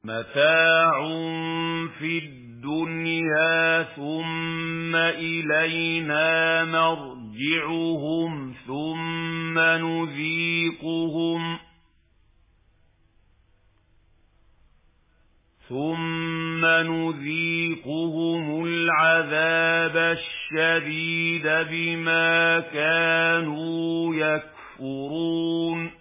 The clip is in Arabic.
متاع في الدنيا ثم إلينا مرجعهم ثم نذيقهم العذاب الشديد بما كانوا يكفرون